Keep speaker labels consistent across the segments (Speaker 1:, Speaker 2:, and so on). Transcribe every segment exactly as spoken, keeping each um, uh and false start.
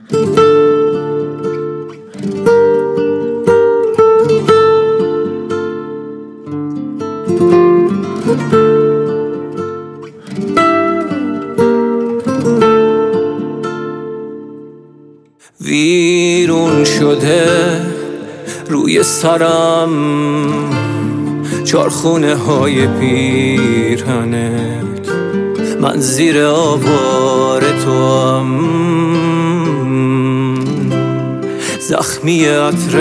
Speaker 1: ویرون شده روی سرم چارخونه های پیرهنت، من زیر آوار تو هم زخمی عطر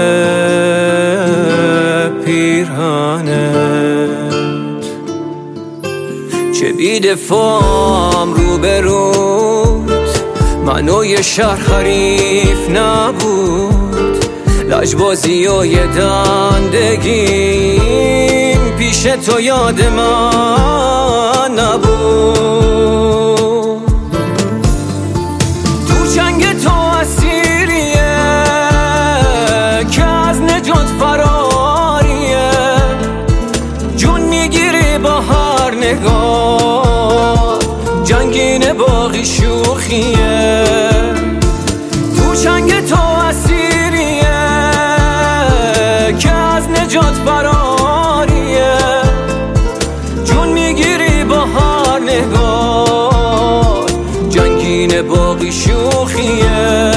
Speaker 1: پیرهنت. چه بی‌دفاعم رو به روت، منو یه شهر حریف نبود، لجبازی و یه دندگیم پیش تو یاد من نبود. تو جنگ تو اسیریه که از نجات فراریه، جون میگیری با هر نگاه، جنگین باقی شوخیه. تو جنگ تو اسیریه که از نجات فراریه، جون میگیری با هر نگاه، جنگین باقی شوخیه.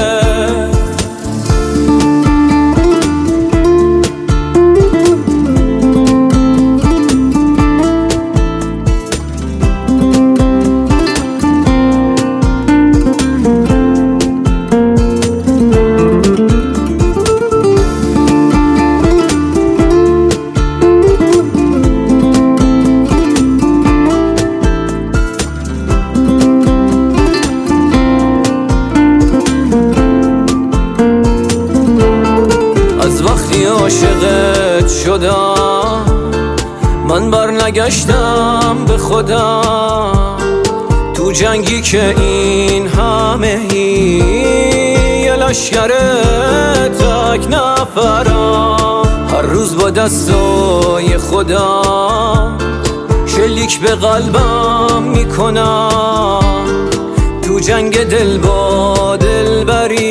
Speaker 1: عاشقت شدم من، برنگشتم به خودم. تو جنگی که این همه هی یه لشکر تک نفرم، هر روز با دستای خودم شلیک به قلبم میکنم. تو جنگ دل با دل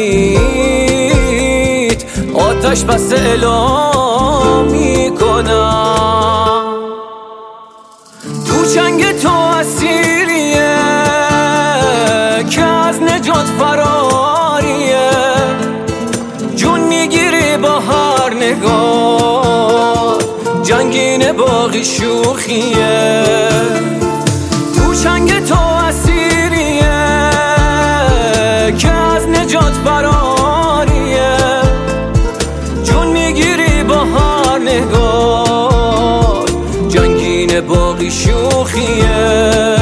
Speaker 1: برید آتش بس اعلام میکنم. تو جنگ تو اسیریه که از نجات فراریه، جون میگیری با هر نگاه، جنگین باقی شوخیه. تو جنگ تو اسیریه که از نجات فراریه، جون میگیری با هر نگاه، جنگین باقی شوخیه.